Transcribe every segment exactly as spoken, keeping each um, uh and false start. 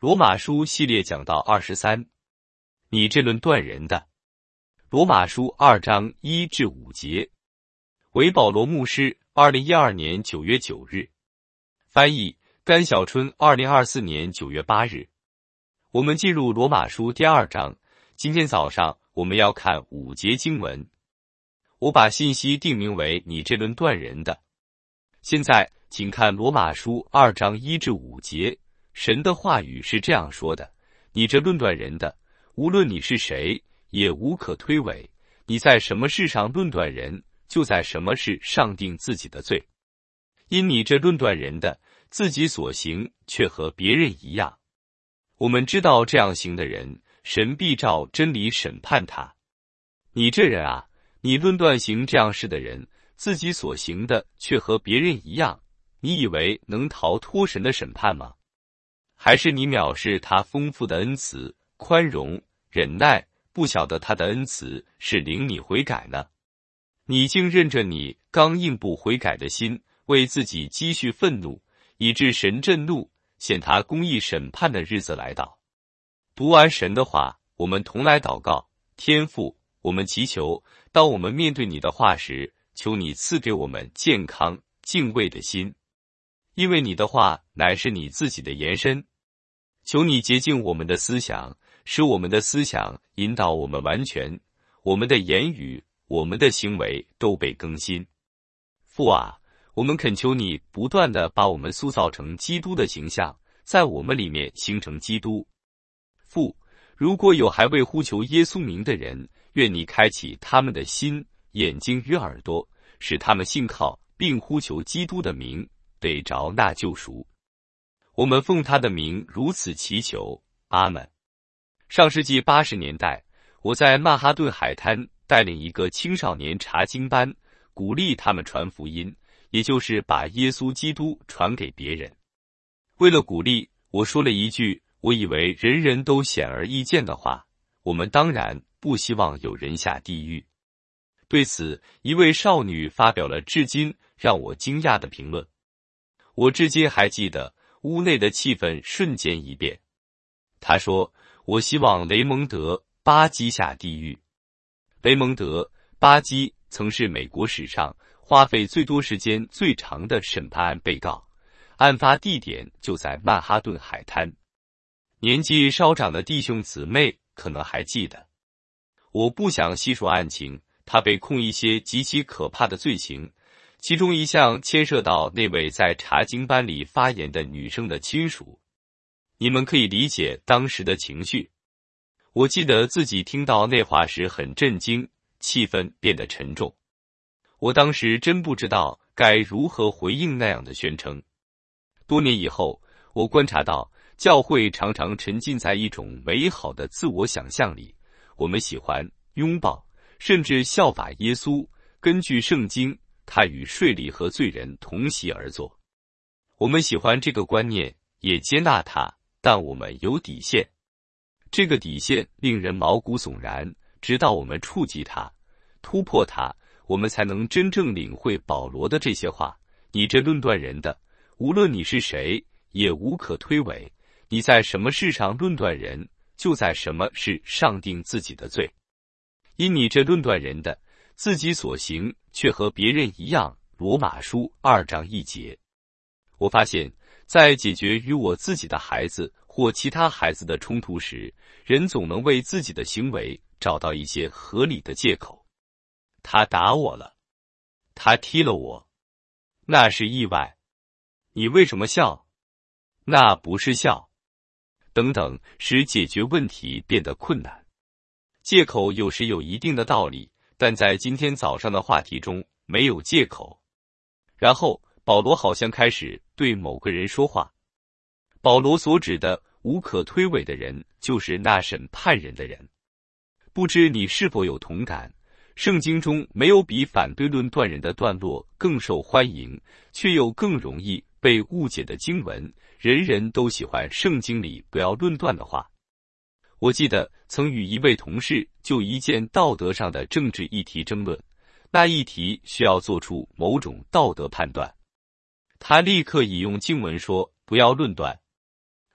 罗马书系列讲到二十三，你这论断人的。罗马书二章一至五节，为保罗牧师，二零一二年九月九日，翻译甘小春，二零二四年九月八日。我们进入罗马书第二章，今天早上我们要看五节经文。我把信息定名为你这论断人的。现在请看罗马书二章一至五节，神的话语是这样说的：你这论断人的，无论你是谁，也无可推诿。你在什么事上论断人，就在什么事上定自己的罪。因你这论断人的，自己所行却和别人一样。我们知道这样行的人，神必照真理审判他。你这人啊，你论断行这样事的人，自己所行的却和别人一样，你以为能逃脱神的审判吗？还是你藐视他丰富的恩慈、宽容、忍耐，不晓得他的恩慈是领你悔改呢？你竟任着你刚硬不悔改的心，为自己积蓄愤怒，以致神震怒，现他公义审判的日子来到。读完神的话，我们同来祷告。天父，我们祈求，当我们面对你的话时，求你赐给我们健康敬畏的心，因为你的话乃是你自己的延伸。求你洁净我们的思想，使我们的思想引导我们完全，我们的言语、我们的行为都被更新。父啊，我们恳求你不断地把我们塑造成基督的形象，在我们里面形成基督。父，如果有还未呼求耶稣名的人，愿你开启他们的心、眼睛与耳朵，使他们信靠并呼求基督的名，得着那救赎。我们奉他的名如此祈求，阿们。上世纪八十年代，我在曼哈顿海滩带领一个青少年查经班，鼓励他们传福音，也就是把耶稣基督传给别人。为了鼓励，我说了一句我以为人人都显而易见的话：我们当然不希望有人下地狱。对此，一位少女发表了至今让我惊讶的评论。我至今还记得屋内的气氛瞬间一变。她说，我希望雷蒙德·巴基下地狱。雷蒙德·巴基曾是美国史上花费最多时间最长的审判案被告，案发地点就在曼哈顿海滩。年纪稍长的弟兄姊妹可能还记得。我不想细说案情，他被控一些极其可怕的罪行，其中一项牵涉到那位在查经班里发言的女生的亲属。你们可以理解当时的情绪。我记得自己听到那话时很震惊，气氛变得沉重。我当时真不知道该如何回应那样的宣称。多年以后，我观察到教会常常沉浸在一种美好的自我想象里，我们喜欢拥抱，甚至效法耶稣，根据圣经，他与税吏和罪人同席而坐。我们喜欢这个观念，也接纳它，但我们有底线。这个底线令人毛骨悚然，直到我们触及它，突破它，我们才能真正领会保罗的这些话：你这论断人的，无论你是谁，也无可推诿。你在什么事上论断人，就在什么事上定自己的罪。因你这论断人的，自己所行却和别人一样。罗马书二章一节。我发现，在解决与我自己的孩子或其他孩子的冲突时，人总能为自己的行为找到一些合理的借口。他打我了，他踢了我，那是意外。你为什么笑？那不是笑。等等，使解决问题变得困难。借口有时有一定的道理，但在今天早上的话题中没有借口。然后保罗好像开始对某个人说话。保罗所指的无可推诿的人，就是那审判人的人。不知你是否有同感，圣经中没有比反对论断人的段落更受欢迎，却又更容易被误解的经文。人人都喜欢圣经里不要论断的话。我记得曾与一位同事就一件道德上的政治议题争论，那议题需要做出某种道德判断。他立刻引用经文说不要论断。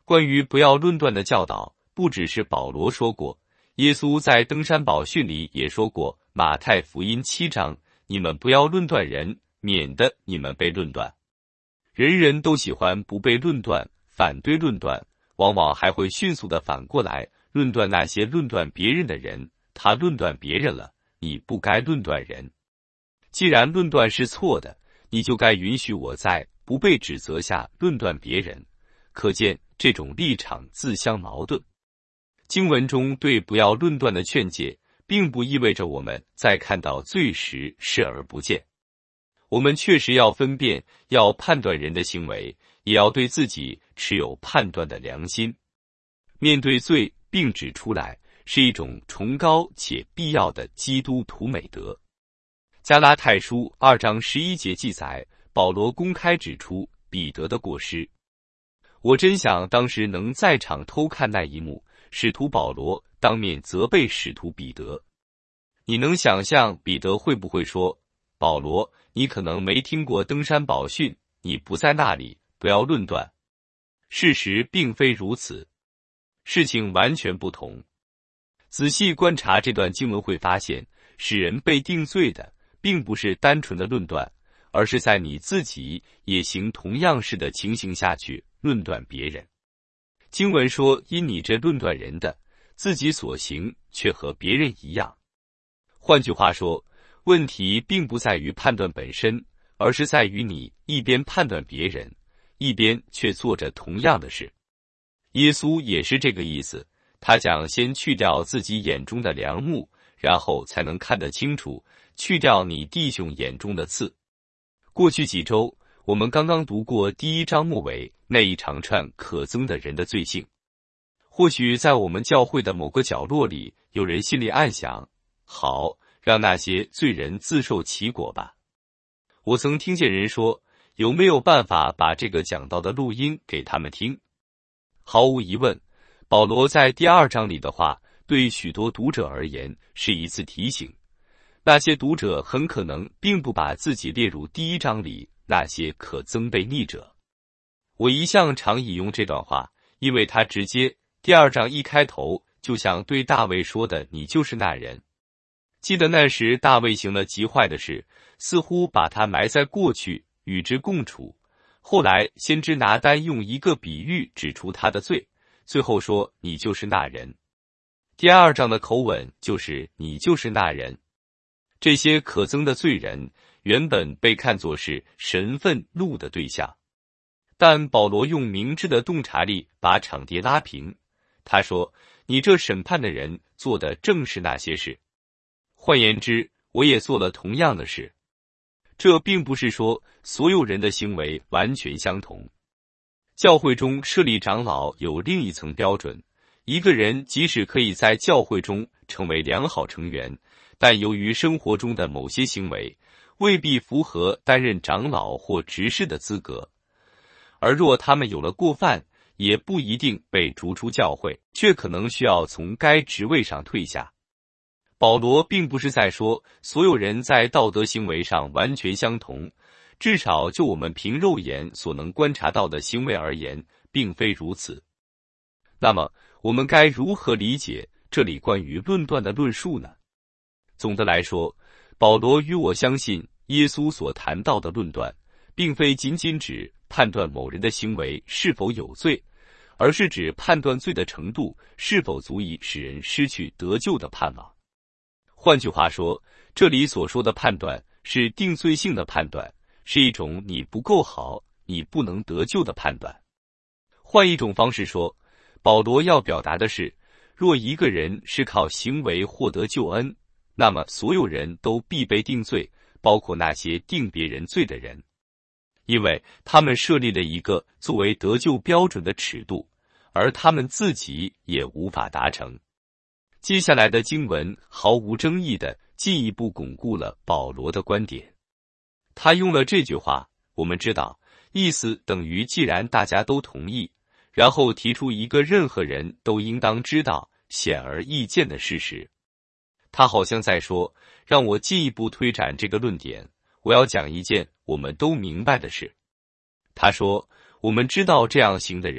关于不要论断的教导，不只是保罗说过，耶稣在登山宝训里也说过。马太福音七章，你们不要论断人，免得你们被论断。人人都喜欢不被论断，反对论断，往往还会迅速的反过来论断那些论断别人的人。他论断别人了，你不该论断人。既然论断是错的，你就该允许我在不被指责下论断别人。可见这种立场自相矛盾。经文中对不要论断的劝诫，并不意味着我们在看到罪时视而不见。我们确实要分辨，要判断人的行为，也要对自己持有判断的良心。面对罪并指出来，是一种崇高且必要的基督徒美德。加拉太书二章十一节记载，保罗公开指出彼得的过失。我真想当时能在场偷看那一幕，使徒保罗当面责备使徒彼得。你能想象彼得会不会说，保罗，你可能没听过登山宝训，你不在那里，不要论断。事实并非如此，事情完全不同。仔细观察这段经文会发现，使人被定罪的并不是单纯的论断，而是在你自己也行同样式的情形下去论断别人。经文说，因你这论断人的，自己所行却和别人一样。换句话说，问题并不在于判断本身，而是在于你一边判断别人，一边却做着同样的事。耶稣也是这个意思，他讲先去掉自己眼中的梁木，然后才能看得清楚，去掉你弟兄眼中的刺。过去几周，我们刚刚读过第一章末尾那一长串可憎的人的罪性。或许在我们教会的某个角落里，有人心里暗想，好，让那些罪人自受其果吧。我曾听见人说，有没有办法把这个讲道的录音给他们听？毫无疑问，保罗在第二章里的话，对许多读者而言是一次提醒。那些读者很可能并不把自己列入第一章里那些可憎悖逆者。我一向常引用这段话，因为他直接第二章一开头就像对大卫说的，你就是那人。记得那时大卫行了极坏的事，似乎把他埋在过去，与之共处。后来先知拿单用一个比喻指出他的罪，最后说你就是那人。第二章的口吻就是你就是那人。这些可憎的罪人原本被看作是神愤怒的对象，但保罗用明智的洞察力把场地拉平。他说，你这审判的人做的正是那些事。换言之，我也做了同样的事。这并不是说所有人的行为完全相同。教会中设立长老有另一层标准，一个人即使可以在教会中成为良好成员，但由于生活中的某些行为，未必符合担任长老或执事的资格。而若他们有了过犯，也不一定被逐出教会，却可能需要从该职位上退下。保罗并不是在说所有人在道德行为上完全相同，至少就我们凭肉眼所能观察到的行为而言，并非如此。那么，我们该如何理解这里关于论断的论述呢？总的来说，保罗与我相信耶稣所谈到的论断，并非仅仅指判断某人的行为是否有罪，而是指判断罪的程度是否足以使人失去得救的盼望。换句话说，这里所说的判断是定罪性的判断，是一种你不够好，你不能得救的判断。换一种方式说，保罗要表达的是，若一个人是靠行为获得救恩，那么所有人都必被定罪，包括那些定别人罪的人，因为他们设立了一个作为得救标准的尺度，而他们自己也无法达成。接下来的经文毫无争议地进一步巩固了保罗的观点。他用了这句话，我们知道，意思等于既然大家都同意，然后提出一个任何人都应当知道、显而易见的事实。他好像在说，让我进一步推展这个论点，我要讲一件我们都明白的事。他说，我们知道这样行的人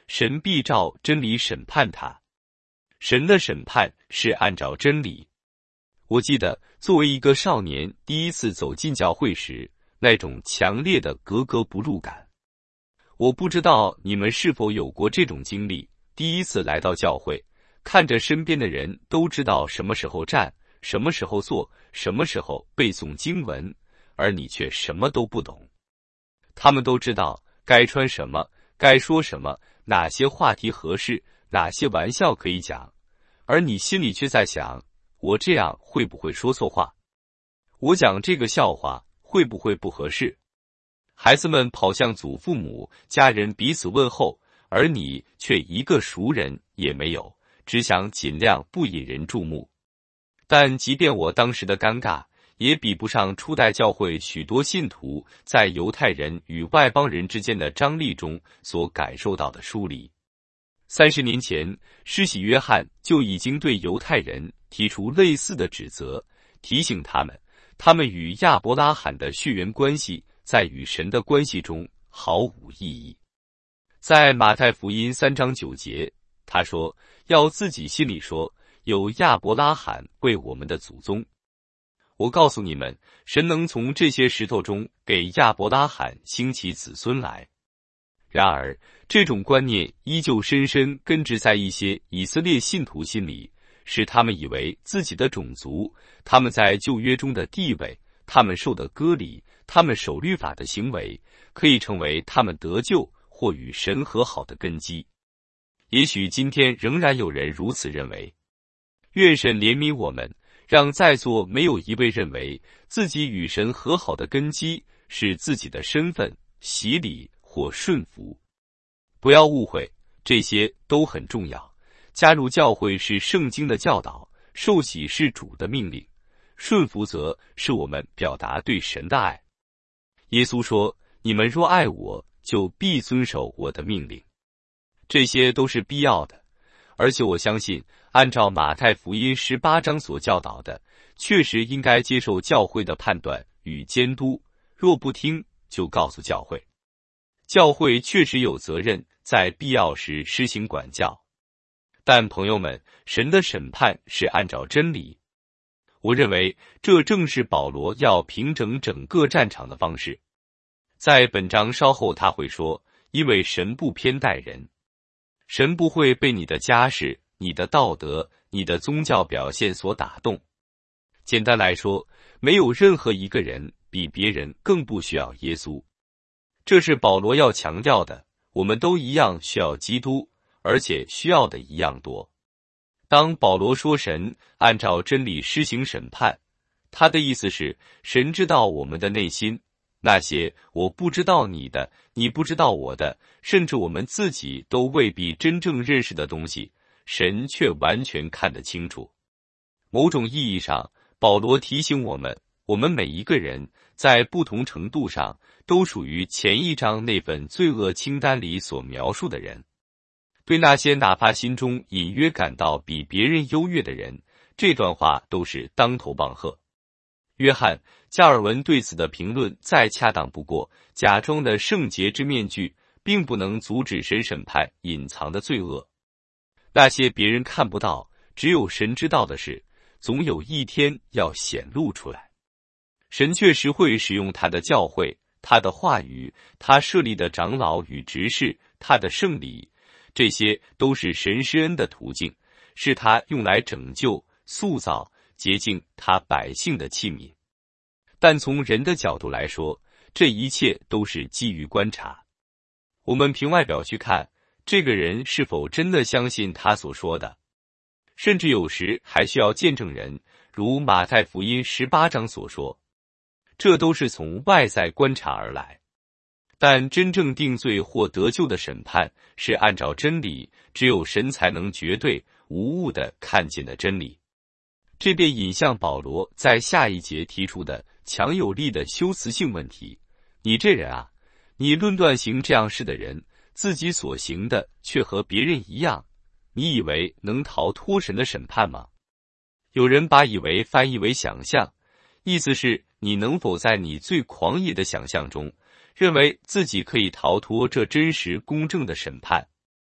神必照真理审判他。神的审判是按照真理。我记得作为一个少年，第一次走进教会时，那种强烈的格格不入感。我不知道你们是否有过这种经历，第一次来到教会，看着身边的人都知道什么时候站，什么时候坐，什么时候背诵经文，而你却什么都不懂。他们都知道该穿什么，该说什么，哪些话题合适，哪些玩笑可以讲，而你心里却在想，我这样会不会说错话？我讲这个笑话会不会不合适？孩子们跑向祖父母，家人彼此问候，而你却一个熟人也没有，只想尽量不引人注目。但即便我当时的尴尬，也比不上初代教会许多信徒在犹太人与外邦人之间的张力中所感受到的疏离。三十年前，施洗约翰就已经对犹太人提出类似的指责，提醒他们，他们与亚伯拉罕的血缘关系在与神的关系中毫无意义。在马太福音三章九节，他说，要自己心里说，有亚伯拉罕为我们的祖宗。我告诉你们，神能从这些石头中给亚伯拉罕兴起子孙来。然而，这种观念依旧深深根植在一些以色列信徒心里，使他们以为自己的种族，他们在旧约中的地位，他们受的割礼，他们守律法的行为，可以成为他们得救或与神和好的根基。也许今天仍然有人如此认为。愿神怜悯我们，让在座没有一位认为自己与神和好的根基是自己的身份、洗礼或顺服。不要误会，这些都很重要。加入教会是圣经的教导，受洗是主的命令，顺服则是我们表达对神的爱。耶稣说，你们若爱我，就必遵守我的命令。这些都是必要的，而且我相信，按照马太福音十八章所教导的，确实应该接受教会的判断与监督，若不听，就告诉教会。教会确实有责任在必要时施行管教。但朋友们，神的审判是按照真理。我认为这正是保罗要平整整个战场的方式。在本章稍后他会说，因为神不偏待人，神不会被你的家世、你的道德、你的宗教表现所打动。简单来说，没有任何一个人比别人更不需要耶稣。这是保罗要强调的，我们都一样需要基督，而且需要的一样多。当保罗说神按照真理施行审判，他的意思是，神知道我们的内心，那些我不知道你的，你不知道我的，甚至我们自己都未必真正认识的东西，神却完全看得清楚。某种意义上，保罗提醒我们，我们每一个人在不同程度上都属于前一章那份罪恶清单里所描述的人。对那些哪怕心中隐约感到比别人优越的人，这段话都是当头棒喝。约翰·加尔文对此的评论再恰当不过，假装的圣洁之面具并不能阻止神审判隐藏的罪恶。那些别人看不到，只有神知道的事，总有一天要显露出来。神确实会使用他的教会、他的话语、他设立的长老与执事、他的圣礼，这些都是神施恩的途径，是他用来拯救、塑造、洁净他百姓的器皿。但从人的角度来说，这一切都是基于观察。我们凭外表去看，这个人是否真的相信他所说的，甚至有时还需要见证人，如马太福音十八章所说，这都是从外在观察而来。但真正定罪或得救的审判是按照真理，只有神才能绝对无误地看见的真理。这便引向保罗在下一节提出的强有力的修辞性问题：你这人啊，你论断行这样事的人，自己所行的却和别人一样，你以为能逃脱神的审判吗？有人把以为翻译为想象，意思是你能否在你最狂野的想象中认为自己可以逃脱这真实公正的审判？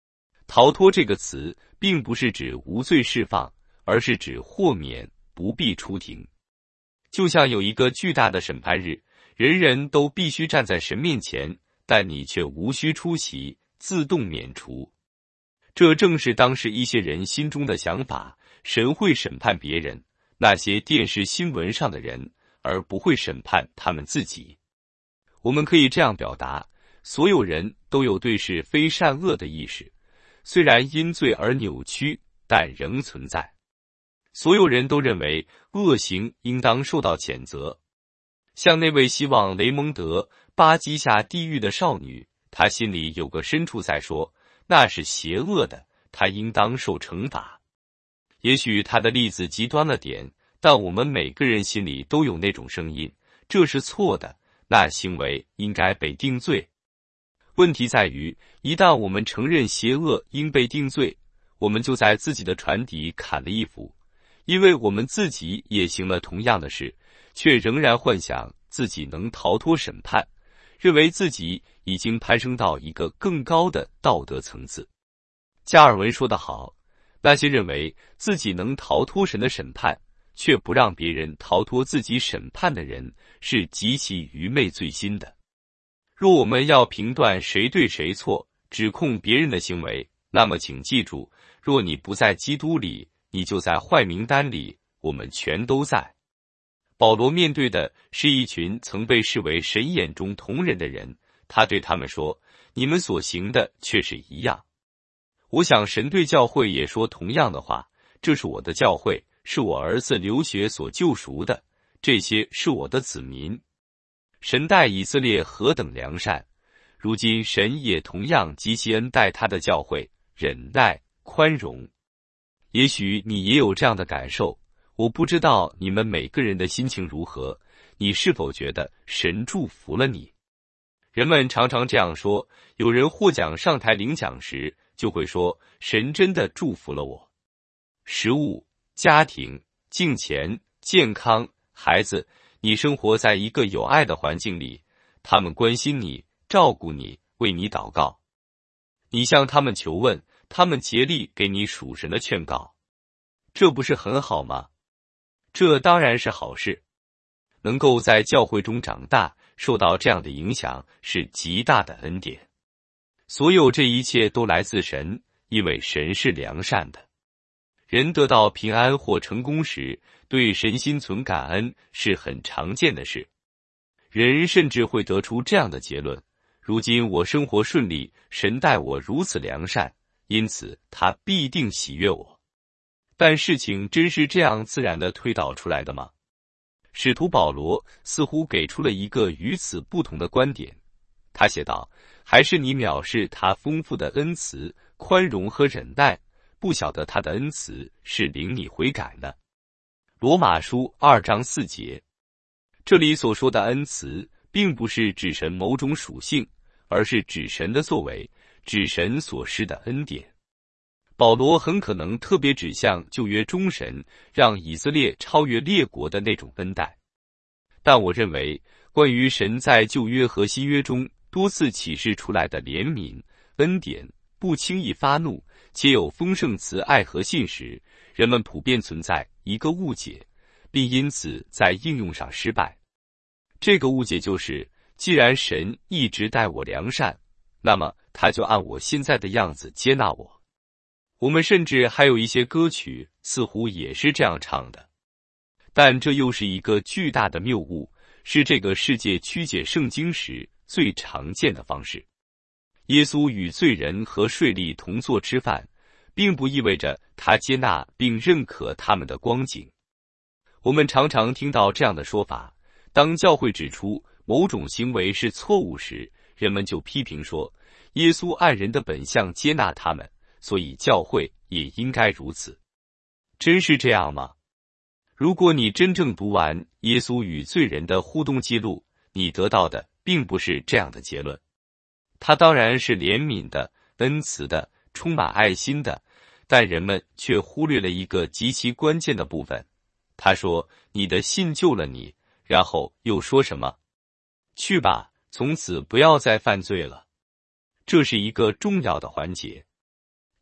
逃脱这个词并不是指无罪释放，而是指豁免，不必出庭。就像有一个巨大的审判日，人人都必须站在神面前，但你却无需出席，自动免除。这正是当时一些人心中的想法，神会审判别人，那些电视新闻上的人，而不会审判他们自己。我们可以这样表达，所有人都有对是非善恶的意识，虽然因罪而扭曲，但仍存在。所有人都认为恶行应当受到谴责。像那位希望雷蒙德巴基下地狱的少女，她心里有个深处在说，那是邪恶的，她应当受惩罚。也许她的例子极端了点，但我们每个人心里都有那种声音，这是错的，那行为应该被定罪。问题在于，一旦我们承认邪恶应被定罪，我们就在自己的船底砍了一斧，因为我们自己也行了同样的事，却仍然幻想自己能逃脱审判，认为自己已经攀升到一个更高的道德层次。加尔文说得好，那些认为自己能逃脱神的审判，却不让别人逃脱自己审判的人，是极其愚昧罪心的。若我们要评断谁对谁错，指控别人的行为，那么请记住，若你不在基督里，你就在坏名单里，我们全都在。保罗面对的是一群曾被视为神眼中同人的人，他对他们说，你们所行的却是一样。我想神对教会也说同样的话，这是我的教会，是我儿子流血所救赎的，这些是我的子民。神待以色列何等良善，如今神也同样极其恩待他的教会，忍耐、宽容。也许你也有这样的感受，我不知道你们每个人的心情如何，你是否觉得神祝福了你？人们常常这样说，有人获奖上台领奖时，就会说，神真的祝福了我。食物、家庭、金钱、健康、孩子，你生活在一个有爱的环境里，他们关心你，照顾你，为你祷告。你向他们求问，他们竭力给你属神的劝告，这不是很好吗？这当然是好事。能够在教会中长大，受到这样的影响，是极大的恩典。所有这一切都来自神，因为神是良善的。人得到平安或成功时，对神心存感恩是很常见的事。人甚至会得出这样的结论，如今我生活顺利，神待我如此良善，因此他必定喜悦我。但事情真是这样自然地推导出来的吗？使徒保罗似乎给出了一个与此不同的观点。他写道，还是你藐视他丰富的恩慈、宽容和忍耐，不晓得他的恩慈是领你悔改呢？罗马书二章四节。这里所说的恩慈，并不是指神某种属性，而是指神的作为，指神所施的恩典。保罗很可能特别指向旧约中神让以色列超越列国的那种恩待。但我认为，关于神在旧约和新约中多次启示出来的怜悯、恩典，不轻易发怒，且有丰盛慈爱和信实，人们普遍存在一个误解，并因此在应用上失败。这个误解就是，既然神一直待我良善，那么他就按我现在的样子接纳我。我们甚至还有一些歌曲似乎也是这样唱的，但这又是一个巨大的谬误，是这个世界曲解圣经时最常见的方式。耶稣与罪人和税吏同坐吃饭，并不意味着他接纳并认可他们的光景。我们常常听到这样的说法，当教会指出某种行为是错误时，人们就批评说，耶稣按人的本相接纳他们，所以教会也应该如此。真是这样吗？如果你真正读完耶稣与罪人的互动记录，你得到的并不是这样的结论。他当然是怜悯的、恩慈的、充满爱心的，但人们却忽略了一个极其关键的部分。他说，你的信救了你，然后又说什么？去吧，从此不要再犯罪了。这是一个重要的环节。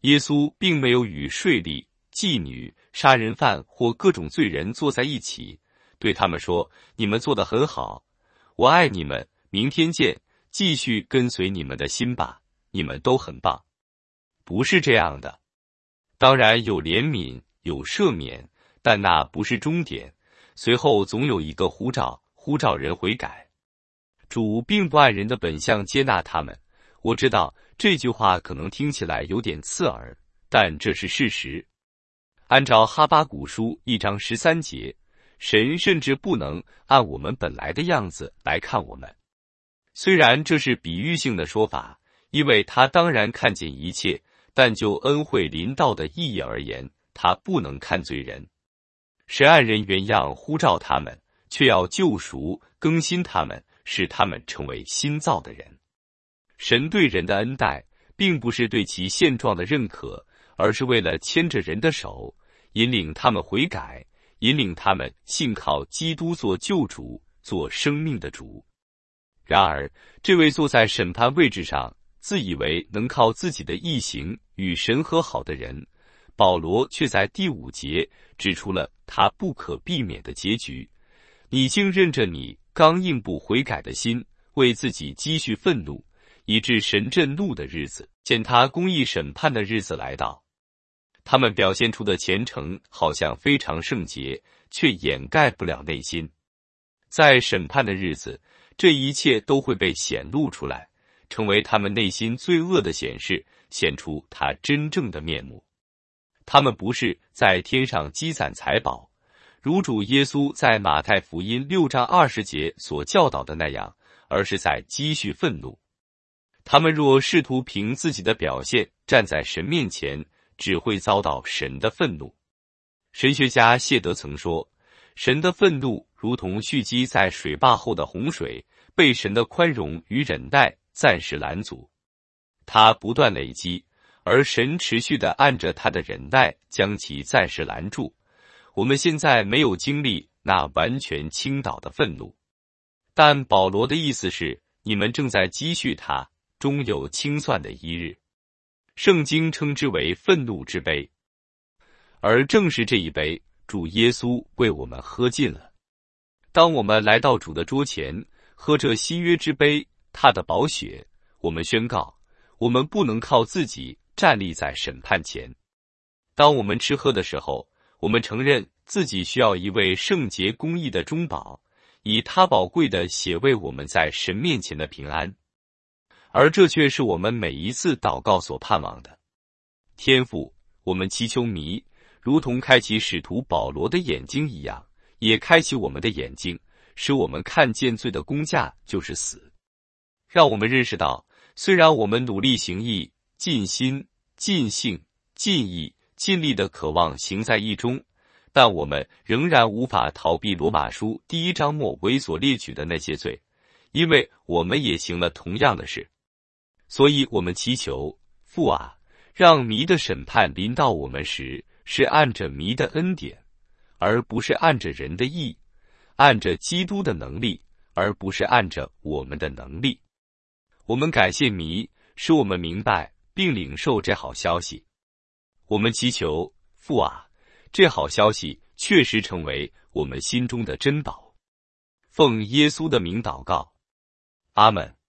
耶稣并没有与税吏、妓女、杀人犯或各种罪人坐在一起，对他们说：“你们做得很好，我爱你们，明天见，继续跟随你们的心吧，你们都很棒。”不是这样的。当然有怜悯，有赦免，但那不是终点，随后总有一个呼召，呼召人悔改。主并不按人的本相接纳他们。我知道这句话可能听起来有点刺耳，但这是事实。按照哈巴谷书一章十三节，神甚至不能按我们本来的样子来看我们。虽然这是比喻性的说法，因为他当然看见一切，但就恩惠临到的意义而言，他不能看罪人。神按人原样呼召他们，却要救赎、更新他们，使他们成为新造的人。神对人的恩待，并不是对其现状的认可，而是为了牵着人的手，引领他们悔改，引领他们信靠基督做救主，做生命的主。然而，这位坐在审判位置上，自以为能靠自己的义行与神和好的人，保罗却在第五节指出了他不可避免的结局：你竟任着你刚硬不悔改的心，为自己积蓄愤怒，以致神震怒的日子，见他公义审判的日子来到。他们表现出的虔诚好像非常圣洁，却掩盖不了内心。在审判的日子，这一切都会被显露出来，成为他们内心罪恶的显示，显出他真正的面目。他们不是在天上积攒财宝，如主耶稣在马太福音六章二十节所教导的那样，而是在积蓄愤怒。他们若试图凭自己的表现站在神面前，只会遭到神的愤怒。神学家谢德曾说，神的愤怒如同蓄积在水坝后的洪水，被神的宽容与忍耐暂时拦阻。它不断累积，而神持续地按着他的忍耐将其暂时拦住。我们现在没有经历那完全倾倒的愤怒，但保罗的意思是，你们正在积蓄它，终有清算的一日。圣经称之为愤怒之杯，而正是这一杯，主耶稣为我们喝尽了。当我们来到主的桌前，喝这新约之杯，他的宝血，我们宣告，我们不能靠自己站立在审判前。当我们吃喝的时候，我们承认自己需要一位圣洁公义的中保，以他宝贵的血为我们在神面前的平安。而这却是我们每一次祷告所盼望的。天父，我们祈求祢如同开启使徒保罗的眼睛一样，也开启我们的眼睛，使我们看见罪的工价就是死。让我们认识到，虽然我们努力行义，尽心、尽性、尽意、尽力的渴望行在义中，但我们仍然无法逃避罗马书第一章末尾所列举的那些罪，因为我们也行了同样的事。所以我们祈求，父啊，让祢的审判临到我们时，是按着祢的恩典，而不是按着人的义，按着基督的能力，而不是按着我们的能力。我们感谢祢，使我们明白并领受这好消息。我们祈求，父啊，这好消息确实成为我们心中的珍宝。奉耶稣的名祷告，阿们。